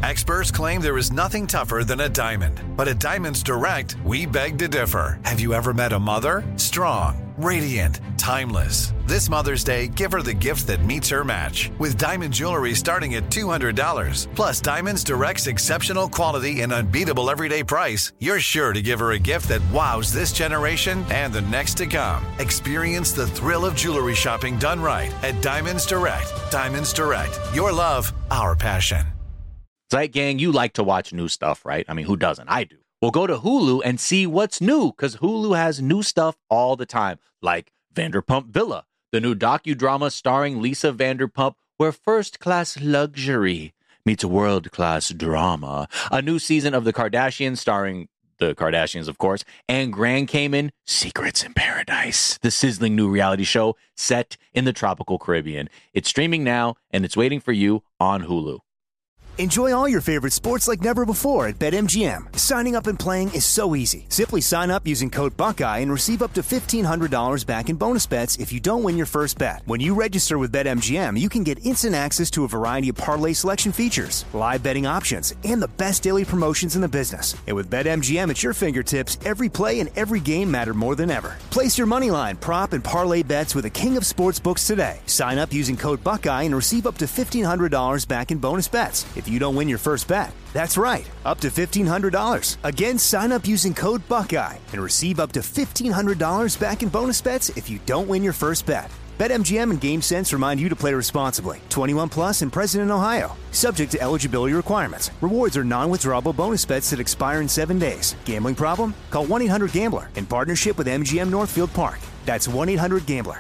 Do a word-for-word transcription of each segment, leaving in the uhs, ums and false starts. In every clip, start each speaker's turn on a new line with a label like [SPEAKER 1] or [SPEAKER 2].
[SPEAKER 1] Experts claim there is nothing tougher than a diamond. But at Diamonds Direct, we beg to differ. Have you ever met a mother? Strong, radiant, timeless. This Mother's Day, give her the gift that meets her match. With diamond jewelry starting at two hundred dollars. Plus Diamonds Direct's exceptional quality and unbeatable everyday price, you're sure to give her a gift that wows this generation and the next to come. Experience the thrill of jewelry shopping done right at Diamonds Direct. Diamonds Direct. Your love, our passion.
[SPEAKER 2] Right, gang, you like to watch new stuff, right? I mean, who doesn't? I do. Well, go to Hulu and see what's new, because Hulu has new stuff all the time, like Vanderpump Villa, the new docudrama starring Lisa Vanderpump, where first-class luxury meets world-class drama. A new season of The Kardashians starring the Kardashians, of course, and Grand Cayman, Secrets in Paradise, the sizzling new reality show set in the tropical Caribbean. It's streaming now, and it's waiting for you on Hulu.
[SPEAKER 3] Enjoy all your favorite sports like never before at BetMGM. Signing up and playing is so easy. Simply sign up using code Buckeye and receive up to fifteen hundred dollars back in bonus bets if you don't win your first bet. When you register with BetMGM, you can get instant access to a variety of parlay selection features, live betting options, and the best daily promotions in the business. And with BetMGM at your fingertips, every play and every game matter more than ever. Place your moneyline, prop, and parlay bets with the king of sportsbooks today. Sign up using code Buckeye and receive up to fifteen hundred dollars back in bonus bets if you don't win your first bet. That's right, up to fifteen hundred dollars. Again, sign up using code Buckeye and receive up to fifteen hundred dollars back in bonus bets if you don't win your first bet. BetMGM and GameSense remind you to play responsibly. twenty-one plus and present in Ohio. Subject to eligibility requirements. Rewards are non-withdrawable bonus bets that expire in seven days. Gambling problem? Call one eight hundred gambler in partnership with M G M Northfield Park. That's one eight hundred gambler.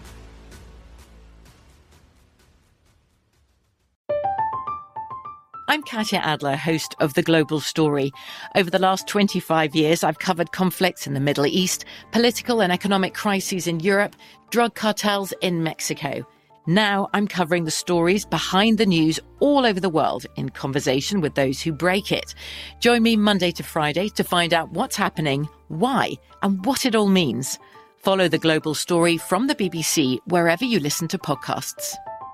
[SPEAKER 4] I'm Katya Adler, host of The Global Story. Over the last twenty-five years, I've covered conflicts in the Middle East, political and economic crises in Europe, drug cartels in Mexico. Now I'm covering the stories behind the news all over the world in conversation with those who break it. Join me Monday to Friday to find out what's happening, why, and what it all means. Follow The Global Story from the B B C wherever you listen to podcasts.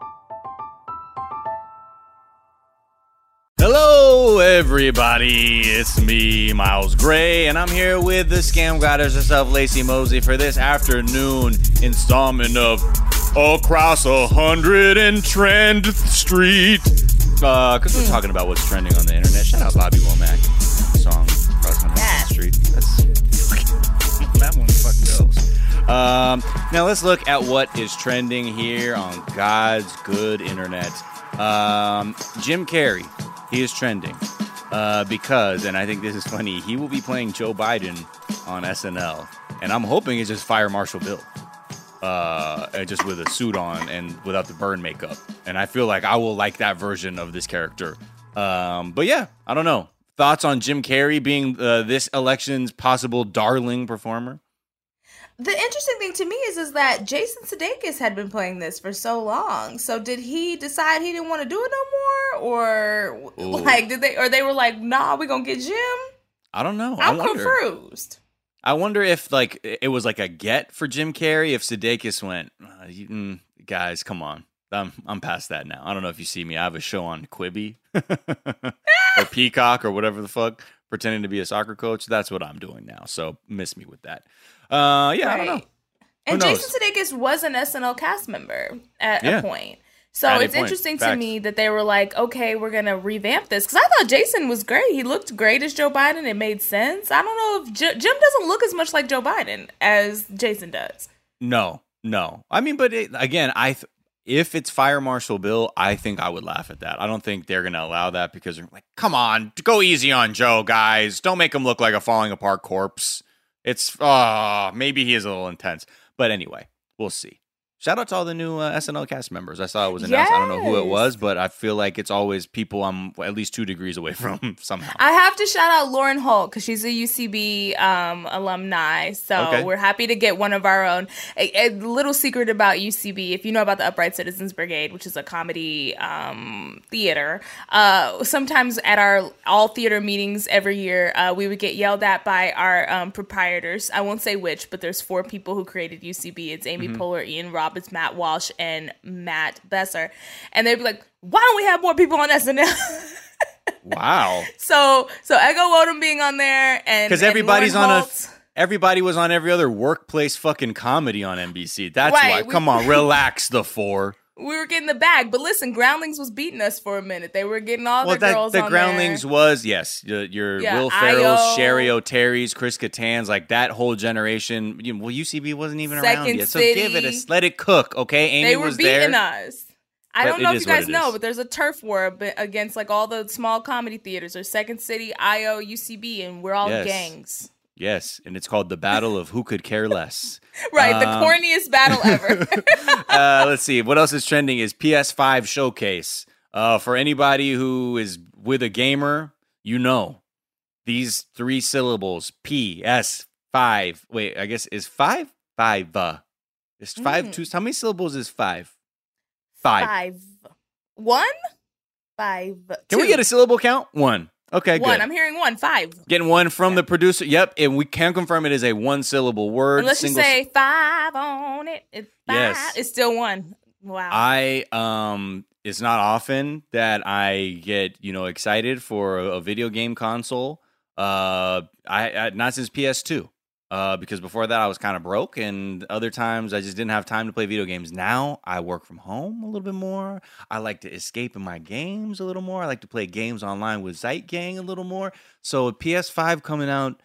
[SPEAKER 2] Hello, everybody. It's me, Miles Gray, and I'm here with the scam goddess herself, Lacey Mosley, for this afternoon installment of Across one hundred and Trend Street. Uh, because we're talking about what's trending on the internet. Shout out Bobby Womack. Song, Across one hundred
[SPEAKER 5] Yes.
[SPEAKER 2] Street. That's, that one fucking goes. Um, now let's look at what is trending here on God's good internet. Um, Jim Carrey. He is trending uh, because, and I think this is funny, he will be playing Joe Biden on S N L. And I'm hoping it's just Fire Marshal Bill. Uh, and just with a suit on and without the burn makeup. And I feel like I will like that version of this character. Um, but yeah, I don't know. Thoughts on Jim Carrey being uh, this election's possible darling performer?
[SPEAKER 5] The interesting thing to me is is that Jason Sudeikis had been playing this for so long. So did he decide he didn't want to do it no more, or
[SPEAKER 2] Ooh.
[SPEAKER 5] like did they, or they were like, "Nah, we're gonna get Jim"?
[SPEAKER 2] I don't know.
[SPEAKER 5] I'm
[SPEAKER 2] I wonder.
[SPEAKER 5] confused.
[SPEAKER 2] I wonder if like it was like a get for Jim Carrey. If Sudeikis went, uh, you, mm, guys, come on, I'm I'm past that now. I don't know if you see me. I have a show on Quibi or Peacock or whatever the fuck, pretending to be a soccer coach. That's what I'm doing now. So miss me with that. Uh, yeah, right. I don't know. Who
[SPEAKER 5] and
[SPEAKER 2] knows?
[SPEAKER 5] Jason Sudeikis was an S N L cast member at
[SPEAKER 2] Yeah.
[SPEAKER 5] a point. So
[SPEAKER 2] At a
[SPEAKER 5] it's
[SPEAKER 2] point.
[SPEAKER 5] interesting to
[SPEAKER 2] Facts.
[SPEAKER 5] me that they were like, okay, we're going to revamp this. Because I thought Jason was great. He looked great as Joe Biden. It made sense. I don't know if J- Jim doesn't look as much like Joe Biden as Jason does.
[SPEAKER 2] No, no. I mean, but it, again, I th- if it's Fire Marshal Bill, I think I would laugh at that. I don't think they're going to allow that because they're like, come on, go easy on Joe, guys. Don't make him look like a falling apart corpse. It's, uh, maybe he is a little intense. But anyway, we'll see. Shout out to all the new uh, S N L cast members. I saw it was announced. Yes. I don't know who it was, but I feel like it's always people I'm at least two degrees away from somehow.
[SPEAKER 5] I have to shout out Lauren Holt because she's a U C B um, alumni. So okay. We're happy to get one of our own. A, a little secret about U C B, if you know about the Upright Citizens Brigade, which is a comedy um, theater, uh, sometimes at our all theater meetings every year, uh, we would get yelled at by our um, proprietors. I won't say which, but there's four people who created U C B. It's Amy mm-hmm. Poehler, Ian Roberts, it's Matt Walsh, and Matt Besser. And they'd be like, why don't we have more people on S N L?
[SPEAKER 2] Wow.
[SPEAKER 5] So so Ego Wodum being on there, and
[SPEAKER 2] because everybody's
[SPEAKER 5] and
[SPEAKER 2] on
[SPEAKER 5] Holt,
[SPEAKER 2] a. Everybody was on every other workplace fucking comedy on N B C. That's
[SPEAKER 5] right,
[SPEAKER 2] why.
[SPEAKER 5] we,
[SPEAKER 2] Come on, relax the four.
[SPEAKER 5] We were getting the bag, but listen, Groundlings was beating us for a minute. They were getting all
[SPEAKER 2] well,
[SPEAKER 5] the
[SPEAKER 2] that,
[SPEAKER 5] girls
[SPEAKER 2] the
[SPEAKER 5] on
[SPEAKER 2] Groundlings
[SPEAKER 5] there.
[SPEAKER 2] was yes, your, your
[SPEAKER 5] yeah,
[SPEAKER 2] Will Ferrell's,
[SPEAKER 5] Io,
[SPEAKER 2] Sherry O'Terry's, Chris Kattan's, like that whole generation. You know, well, U C B wasn't even
[SPEAKER 5] Second
[SPEAKER 2] around yet, so
[SPEAKER 5] City.
[SPEAKER 2] give it a let it cook, okay? Amy
[SPEAKER 5] they were
[SPEAKER 2] was
[SPEAKER 5] beating
[SPEAKER 2] there.
[SPEAKER 5] us. I
[SPEAKER 2] But
[SPEAKER 5] don't know
[SPEAKER 2] it
[SPEAKER 5] if
[SPEAKER 2] is
[SPEAKER 5] you guys
[SPEAKER 2] what it
[SPEAKER 5] know,
[SPEAKER 2] is.
[SPEAKER 5] but there's a turf war against like all the small comedy theaters. There's Second City, I O, U C B, and we're all
[SPEAKER 2] Yes.
[SPEAKER 5] gangs.
[SPEAKER 2] Yes, and it's called the Battle of Who Could Care Less.
[SPEAKER 5] Right,
[SPEAKER 2] Um,
[SPEAKER 5] the corniest battle ever.
[SPEAKER 2] uh, let's see. What else is trending is P S five Showcase. Uh, for anybody who is with a gamer, you know these three syllables: P S five. Wait, I guess is five five. Uh, is five
[SPEAKER 5] Mm.
[SPEAKER 2] two? How many syllables is five? Five.
[SPEAKER 5] Five. One? Five.
[SPEAKER 2] Can we
[SPEAKER 5] two.
[SPEAKER 2] get a syllable count? One. Okay,
[SPEAKER 5] One.
[SPEAKER 2] good.
[SPEAKER 5] I'm hearing one. Five.
[SPEAKER 2] Getting one from the producer. Yep, and we can confirm it is a one syllable word.
[SPEAKER 5] Unless
[SPEAKER 2] single
[SPEAKER 5] you say five on it. It's five.
[SPEAKER 2] Yes.
[SPEAKER 5] It's still one. Wow.
[SPEAKER 2] I um it's not often that I get, you know, excited for a, a video game console. Uh I, I not since P S two. Uh because before that I was kind of broke, and other times I just didn't have time to play video games. Now I work from home a little bit more. I like to escape in my games a little more. I like to play games online with Zeit Gang a little more. So P S five coming out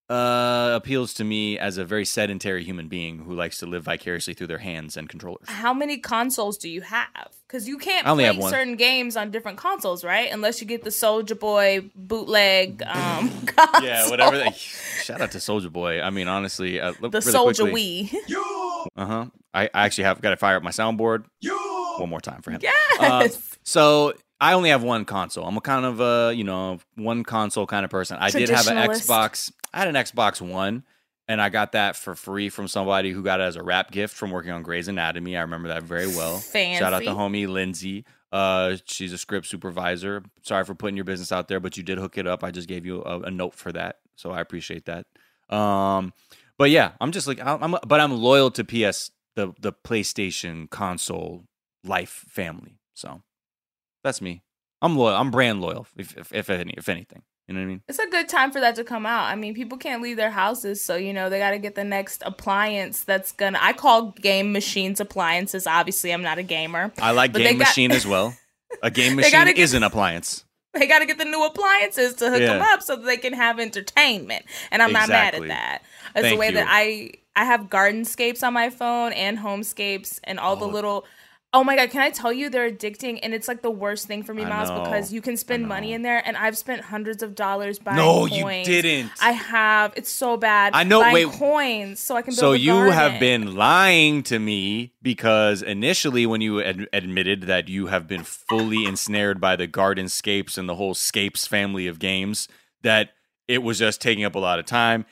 [SPEAKER 2] uh appeals to me as a very sedentary human being who likes to live vicariously through their hands and controllers.
[SPEAKER 5] How many consoles do you have? Because you can't
[SPEAKER 2] I only
[SPEAKER 5] play
[SPEAKER 2] have one.
[SPEAKER 5] certain games on different consoles, right? Unless you get the Soulja Boy bootleg um, console.
[SPEAKER 2] Yeah, whatever. They, shout out to Soulja Boy. I mean, honestly, uh,
[SPEAKER 5] The
[SPEAKER 2] really
[SPEAKER 5] Soulja
[SPEAKER 2] quickly,
[SPEAKER 5] Wii.
[SPEAKER 2] Uh huh. I, I actually have got to fire up my soundboard one more time for him.
[SPEAKER 5] Yes.
[SPEAKER 2] Uh, so I only have one console. I'm a kind of a you know one console kind of person. I did have an
[SPEAKER 5] Traditionalist.
[SPEAKER 2] Xbox. I had an Xbox One, and I got that for free from somebody who got it as a wrap gift from working on Grey's Anatomy. I remember that very well.
[SPEAKER 5] Fancy.
[SPEAKER 2] Shout out to homie Lindsay. Uh, she's a script supervisor. Sorry for putting your business out there, but you did hook it up. I just gave you a, a note for that, so I appreciate that. Um, but yeah, I'm just like, I'm, but I'm loyal to P S, the the PlayStation console life family. So that's me. I'm loyal. I'm brand loyal, if if, if any, if anything. You know what I mean?
[SPEAKER 5] It's a good time for that to come out. I mean, people can't leave their houses, so, you know, they got to get the next appliance that's going to... I call game machines appliances. Obviously, I'm not a gamer.
[SPEAKER 2] I like
[SPEAKER 5] but
[SPEAKER 2] game
[SPEAKER 5] they got-
[SPEAKER 2] machine as well. A game
[SPEAKER 5] They
[SPEAKER 2] machine
[SPEAKER 5] gotta get-
[SPEAKER 2] is an appliance.
[SPEAKER 5] They got to get the new appliances to hook
[SPEAKER 2] Yeah.
[SPEAKER 5] them up so that they can have entertainment. And I'm
[SPEAKER 2] Exactly.
[SPEAKER 5] not mad at that. It's
[SPEAKER 2] Thank
[SPEAKER 5] the way
[SPEAKER 2] you.
[SPEAKER 5] that I... I have Gardenscapes on my phone and Homescapes and all the
[SPEAKER 2] Oh.
[SPEAKER 5] little... Oh my God, can I tell you they're addicting, and it's like the worst thing for me,
[SPEAKER 2] I
[SPEAKER 5] Miles,
[SPEAKER 2] know.
[SPEAKER 5] because you can spend
[SPEAKER 2] I
[SPEAKER 5] money
[SPEAKER 2] know.
[SPEAKER 5] in there, and I've spent hundreds of dollars buying
[SPEAKER 2] No,
[SPEAKER 5] coins.
[SPEAKER 2] you didn't.
[SPEAKER 5] I have. It's so bad.
[SPEAKER 2] I know-
[SPEAKER 5] Buying
[SPEAKER 2] wait.
[SPEAKER 5] coins so I can build
[SPEAKER 2] So
[SPEAKER 5] a
[SPEAKER 2] you
[SPEAKER 5] garden.
[SPEAKER 2] have been lying to me, because initially when you ad- admitted that you have been fully ensnared by the Gardenscapes and the whole Scapes family of games, that it was just taking up a lot of time,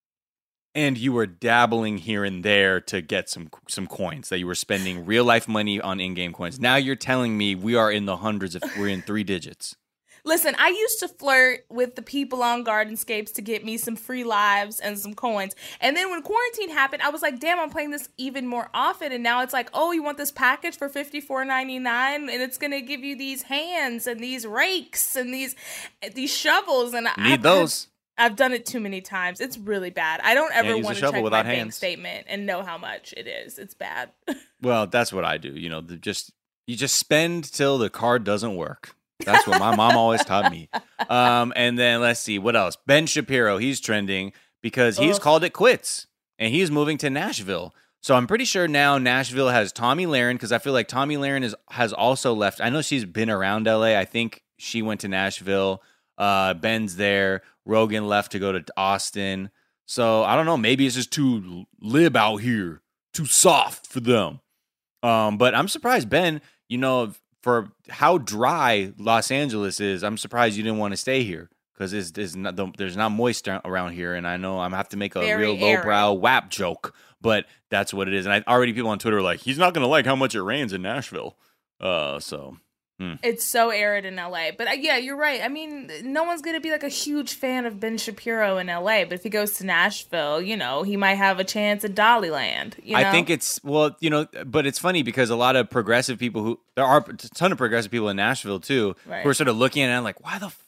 [SPEAKER 2] and you were dabbling here and there to get some some coins, that you were spending real life money on in-game coins. Now you're telling me we are in the hundreds, if we're in three digits.
[SPEAKER 5] Listen, I used to flirt with the people on Gardenscapes to get me some free lives and some coins. And then when quarantine happened, I was like, damn, I'm playing this even more often. And now it's like, oh, you want this package for fifty-four ninety-nine, and it's going to give you these hands and these rakes and these these shovels. And
[SPEAKER 2] Need
[SPEAKER 5] I've,
[SPEAKER 2] those.
[SPEAKER 5] I've, I've done it too many times. It's really bad. I don't ever
[SPEAKER 2] Can't use a
[SPEAKER 5] want to
[SPEAKER 2] shovel
[SPEAKER 5] check my
[SPEAKER 2] without
[SPEAKER 5] bank
[SPEAKER 2] hands.
[SPEAKER 5] statement and know how much it is. It's bad.
[SPEAKER 2] Well, that's what I do. You know, the, just you just spend till the card doesn't work. That's what my mom always taught me. Um, and then let's see what else. Ben Shapiro, he's trending because he's
[SPEAKER 5] Ugh.
[SPEAKER 2] called it quits, and he's moving to Nashville. So I'm pretty sure now Nashville has Tommy Lahren, because I feel like Tommy Lahren is has also left. I know she's been around L A. I think she went to Nashville. Uh, Ben's there. Rogan left to go to Austin. So I don't know. Maybe it's just too lib out here, too soft for them. Um, but I'm surprised, Ben, you know, for how dry Los Angeles is, I'm surprised you didn't want to stay here, because it's, it's not, there's not moist around here. And I know I'm going to have to make a
[SPEAKER 5] Very
[SPEAKER 2] real
[SPEAKER 5] airy.
[SPEAKER 2] lowbrow W A P joke, but that's what it is. And I already people on Twitter are like, he's not going to like how much it rains in Nashville. Uh, so... Hmm.
[SPEAKER 5] It's so arid in L A. But uh, yeah, you're right. I mean, no one's going to be like a huge fan of Ben Shapiro in L A. But if he goes to Nashville, you know, he might have a chance at Dollyland. You know?
[SPEAKER 2] I think it's, well, you know, but it's funny because a lot of progressive people who, there are a ton of progressive people in Nashville too,
[SPEAKER 5] Right.
[SPEAKER 2] who are sort of looking at it and like, why the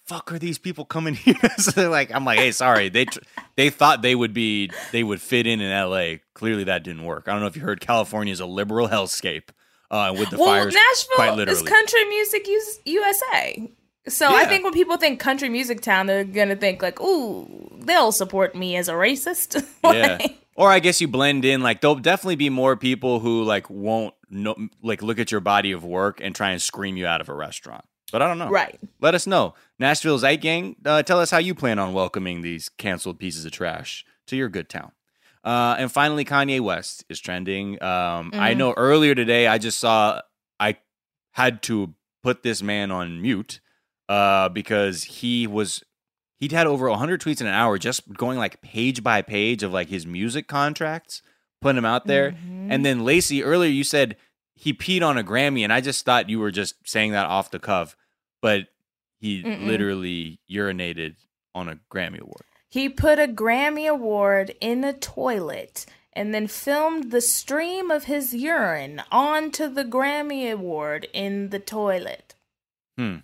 [SPEAKER 2] fuck are these people coming here? So they're like, I'm like, hey, sorry. They tr- they thought they would be, they would fit in in L A. Clearly that didn't work. I don't know if you heard, California is a liberal hellscape uh, with the
[SPEAKER 5] well,
[SPEAKER 2] fires.
[SPEAKER 5] Nashville
[SPEAKER 2] quite literally.
[SPEAKER 5] is country music U S A. So yeah. I think when people think country music town, they're going to think like, ooh, they'll support me as a racist.
[SPEAKER 2] Yeah. Or I guess you blend in, like, there'll definitely be more people who, like, won't, know, like, look at your body of work and try and scream you out of a restaurant. But I don't know.
[SPEAKER 5] Right.
[SPEAKER 2] Let us know. Nashville's Ike Gang, uh, tell us how you plan on welcoming these canceled pieces of trash to your good town. Uh, and finally, Kanye West is trending. Um, mm-hmm. I know earlier today I just saw, I had to put this man on mute uh, because he was... He'd had over one hundred tweets in an hour just going like page by page of like his music contracts, putting them out there. Mm-hmm. And then Lacey, earlier you said he peed on a Grammy, and I just thought you were just saying that off the cuff, but he Mm-mm. literally urinated on a Grammy Award.
[SPEAKER 5] He put a Grammy Award in a toilet and then filmed the stream of his urine onto the Grammy Award in the toilet.
[SPEAKER 2] Hmm.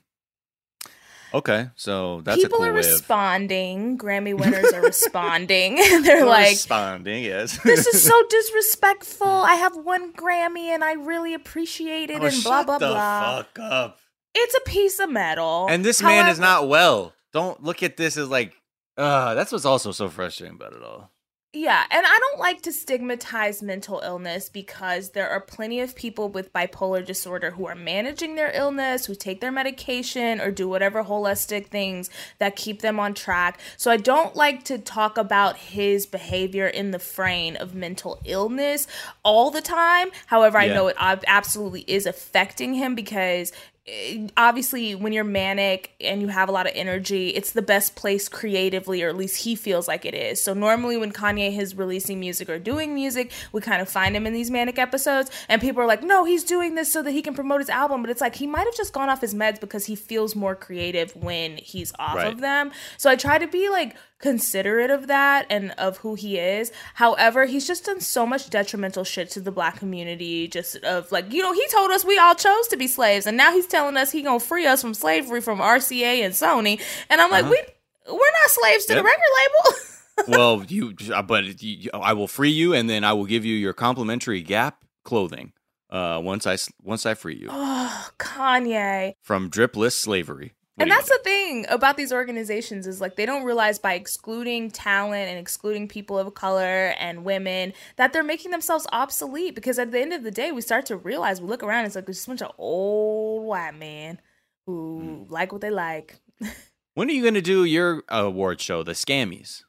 [SPEAKER 2] Okay, so that's
[SPEAKER 5] people
[SPEAKER 2] a cool
[SPEAKER 5] are
[SPEAKER 2] way
[SPEAKER 5] responding. Of... Grammy winners are responding. They're like
[SPEAKER 2] responding. Yes,
[SPEAKER 5] this is so disrespectful. I have one Grammy and I really appreciate it.
[SPEAKER 2] Oh,
[SPEAKER 5] and blah blah
[SPEAKER 2] shut the
[SPEAKER 5] blah.
[SPEAKER 2] Fuck up.
[SPEAKER 5] It's a piece of metal.
[SPEAKER 2] And this However, man is not well. Don't look at this as like. Uh, that's what's also so frustrating about it all.
[SPEAKER 5] Yeah, and I don't like to stigmatize mental illness because there are plenty of people with bipolar disorder who are managing their illness, who take their medication or do whatever holistic things that keep them on track. So I don't like to talk about his behavior in the frame of mental illness all the time. However, I yeah. know it absolutely is affecting him because obviously when you're manic and you have a lot of energy, it's the best place creatively, or at least he feels like it is. So normally when Kanye is releasing music or doing music, we kind of find him in these manic episodes, and people are like, no, he's doing this so that he can promote his album. But it's like he might have just gone off his meds because he feels more creative when he's off right. of them. So I try to be like considerate of that and of who he is. However, he's just done so much detrimental shit to the Black community, just of like, you know, he told us we all chose to be slaves, and now he's telling us he gonna free us from slavery from R C A and Sony, and I'm like, uh-huh. we we're not slaves to yep. the record label.
[SPEAKER 2] Well, you but you, I will free you, and then I will give you your complimentary Gap clothing uh once I once I free you.
[SPEAKER 5] Oh, Kanye,
[SPEAKER 2] from dripless slavery. What
[SPEAKER 5] and that's the thing about these organizations is like they don't realize by excluding talent and excluding people of color and women that they're making themselves obsolete, because at the end of the day, we start to realize, we look around, it's like there's a bunch of old white men who mm. like what they like.
[SPEAKER 2] When are you going to do your award show, the Scammies?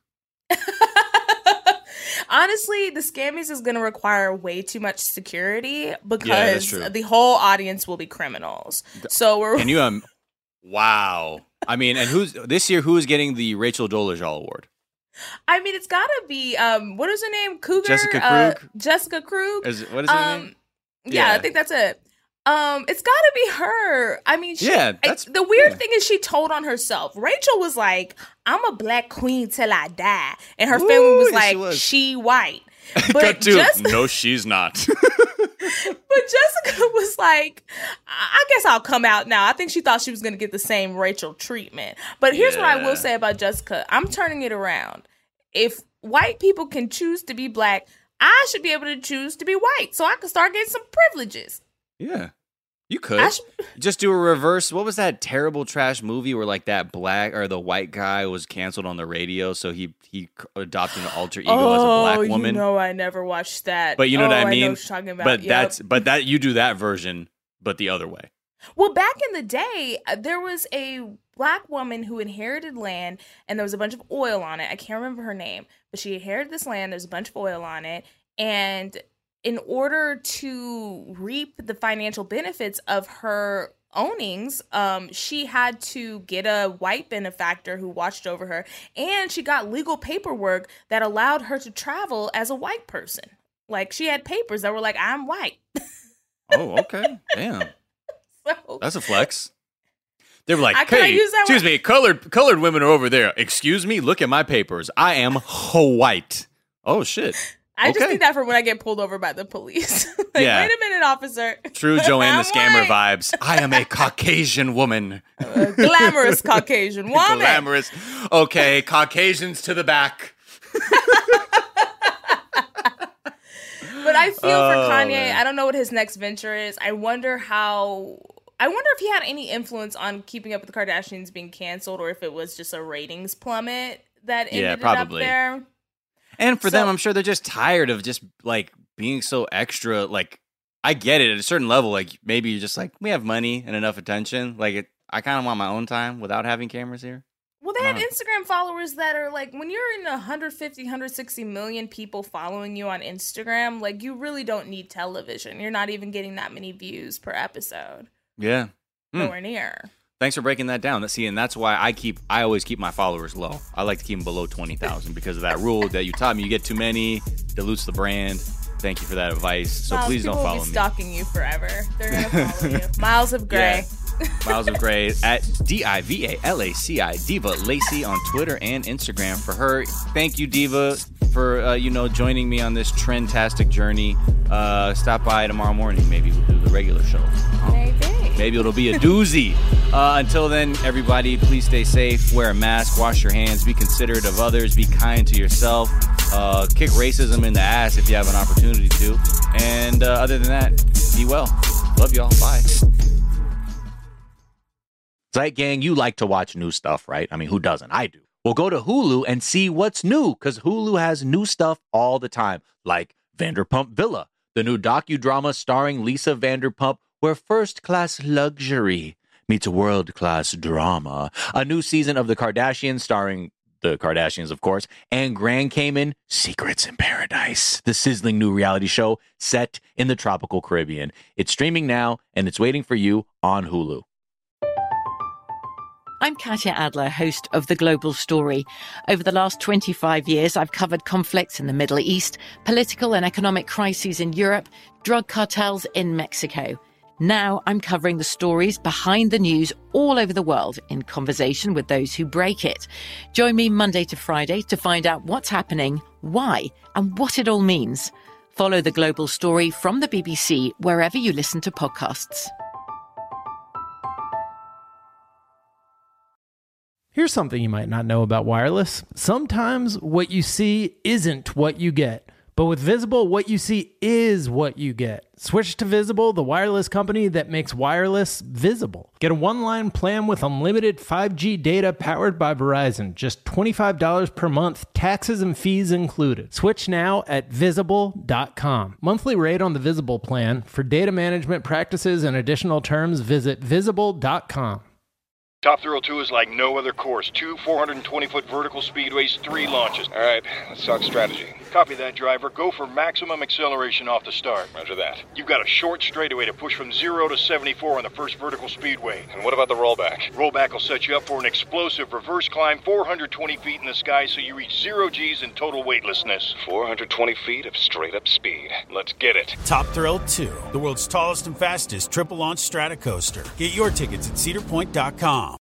[SPEAKER 5] Honestly, the Scammies is going to require way too much security because yeah, the whole audience will be criminals. So we're... Can you... Um,
[SPEAKER 2] Wow. I mean, and who's this year, who is getting the Rachel Dolezal Award?
[SPEAKER 5] I mean, it's got to be, um, what is her name? Cougar?
[SPEAKER 2] Jessica Krug?
[SPEAKER 5] Uh, Jessica Krug.
[SPEAKER 2] Is, what is her
[SPEAKER 5] um,
[SPEAKER 2] name?
[SPEAKER 5] Yeah,
[SPEAKER 2] yeah,
[SPEAKER 5] I think that's it. Um, It's got to be her. I mean, she,
[SPEAKER 2] yeah, that's,
[SPEAKER 5] I, the weird
[SPEAKER 2] yeah.
[SPEAKER 5] thing is she told on herself. Rachel was like, I'm a Black queen till I die. And her
[SPEAKER 2] Ooh,
[SPEAKER 5] family was
[SPEAKER 2] yes,
[SPEAKER 5] like,
[SPEAKER 2] she, was.
[SPEAKER 5] she white. But
[SPEAKER 2] Jessica, no, she's not.
[SPEAKER 5] But Jessica was like, I guess I'll come out now. I think she thought she was going to get the same Rachel treatment. But here's yeah. what I will say about Jessica. I'm turning it around. If white people can choose to be Black, I should be able to choose to be white so I can start getting some privileges.
[SPEAKER 2] Yeah. You could should... just do a reverse. What was that terrible trash movie where like that black or the white guy was canceled on the radio, so he he adopted an alter ego
[SPEAKER 5] oh,
[SPEAKER 2] as a Black woman?
[SPEAKER 5] You know, I never watched that.
[SPEAKER 2] But you know
[SPEAKER 5] oh,
[SPEAKER 2] what I mean.
[SPEAKER 5] I know what you're talking about.
[SPEAKER 2] But
[SPEAKER 5] yep.
[SPEAKER 2] that's but that you do that version, but the other way.
[SPEAKER 5] Well, back in the day, there was a Black woman who inherited land, and there was a bunch of oil on it. I can't remember her name, but she inherited this land. There's a bunch of oil on it, and in order to reap the financial benefits of her ownings, um, she had to get a white benefactor who watched over her, and she got legal paperwork that allowed her to travel as a white person. Like, she had papers that were like, I'm white.
[SPEAKER 2] Oh, okay. Damn. So, that's a flex. They were like,
[SPEAKER 5] I,
[SPEAKER 2] hey, excuse me, colored colored women are over there. Excuse me, look at my papers. I am white. Oh, shit.
[SPEAKER 5] I
[SPEAKER 2] okay.
[SPEAKER 5] just think that for when I get pulled over by the police. Like,
[SPEAKER 2] yeah.
[SPEAKER 5] wait a minute, officer.
[SPEAKER 2] True Joanne the Scammer
[SPEAKER 5] white.
[SPEAKER 2] vibes. I am a Caucasian woman.
[SPEAKER 5] Uh, glamorous Caucasian woman.
[SPEAKER 2] Glamorous. Okay, Caucasians to the back.
[SPEAKER 5] But I feel
[SPEAKER 2] oh,
[SPEAKER 5] for Kanye.
[SPEAKER 2] Man.
[SPEAKER 5] I don't know what his next venture is. I wonder how... I wonder if he had any influence on Keeping Up with the Kardashians being canceled, or if it was just a ratings plummet that ended
[SPEAKER 2] yeah,
[SPEAKER 5] it
[SPEAKER 2] probably.
[SPEAKER 5] up there.
[SPEAKER 2] And for
[SPEAKER 5] so,
[SPEAKER 2] them, I'm sure they're just tired of just, like, being so extra. Like, I get it at a certain level. Like, maybe you're just like, we have money and enough attention. Like, it, I kind of want my own time without having cameras here.
[SPEAKER 5] Well, they have
[SPEAKER 2] uh,
[SPEAKER 5] Instagram followers that are like, when you're in one hundred fifty, one hundred sixty million people following you on Instagram, like, you really don't need television. You're not even getting that many views per episode.
[SPEAKER 2] Yeah.
[SPEAKER 5] Nowhere
[SPEAKER 2] mm.
[SPEAKER 5] near.
[SPEAKER 2] Thanks for breaking that down. See, and that's why I keep, I always keep my followers low. I like to keep them below twenty thousand because of that rule that you taught me. You get too many, dilutes the brand. Thank you for that advice. So
[SPEAKER 5] Miles,
[SPEAKER 2] please don't follow me.
[SPEAKER 5] People will be stalking you forever. They're going to follow you. Miles of Gray.
[SPEAKER 2] Yeah. Miles of Gray at D I V A L A C I, Diva Lacey on Twitter and Instagram. For her, thank you, Diva, for uh, you know joining me on this trendtastic journey. Uh, stop by tomorrow morning. Maybe we'll do the regular show.
[SPEAKER 5] Maybe.
[SPEAKER 2] Maybe it'll be a doozy. Uh, until then, everybody, please stay safe. Wear a mask. Wash your hands. Be considerate of others. Be kind to yourself. Uh, kick racism in the ass if you have an opportunity to. And uh, other than that, be well. Love y'all. Bye. Zeit Gang, you like to watch new stuff, right? I mean, who doesn't? I do. Well, go to Hulu and see what's new, because Hulu has new stuff all the time, like Vanderpump Villa, the new docudrama starring Lisa Vanderpump, where first-class luxury meets world-class drama. A new season of The Kardashians starring the Kardashians, of course, and Grand Cayman, Secrets in Paradise, the sizzling new reality show set in the tropical Caribbean. It's streaming now, and it's waiting for you on Hulu.
[SPEAKER 4] I'm Katya Adler, host of The Global Story. Over the last twenty-five years, I've covered conflicts in the Middle East, political and economic crises in Europe, drug cartels in Mexico. Now I'm covering the stories behind the news all over the world in conversation with those who break it. Join me Monday to Friday to find out what's happening, why, and what it all means. Follow The Global Story from the B B C wherever you listen to podcasts.
[SPEAKER 6] Here's something you might not know about wireless. Sometimes what you see isn't what you get. But with Visible, what you see is what you get. Switch to Visible, the wireless company that makes wireless visible. Get a one-line plan with unlimited five G data powered by Verizon. Just twenty-five dollars per month, taxes and fees included. Switch now at visible dot com. Monthly rate on the Visible plan. For data management practices and additional terms, visit visible dot com.
[SPEAKER 7] Top Thrill two is like no other course. Two four hundred twenty foot vertical speedways, three launches.
[SPEAKER 8] All right, let's talk strategy.
[SPEAKER 7] Copy that, driver. Go for maximum acceleration off the start.
[SPEAKER 8] Roger that.
[SPEAKER 7] You've got a short straightaway to push from zero to seventy-four on the first vertical speedway.
[SPEAKER 8] And what about the rollback?
[SPEAKER 7] Rollback will set you up for an explosive reverse climb four hundred twenty feet in the sky so you reach zero G's and total weightlessness.
[SPEAKER 8] four hundred twenty feet of straight-up speed. Let's get it.
[SPEAKER 9] Top Thrill two, the world's tallest and fastest triple-launch strata coaster. Get your tickets at cedar point dot com.